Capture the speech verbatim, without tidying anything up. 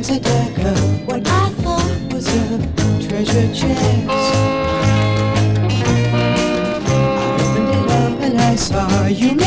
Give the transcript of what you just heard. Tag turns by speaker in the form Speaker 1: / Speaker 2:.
Speaker 1: began to dig up what I thought was a treasure chest. I opened it up and I saw you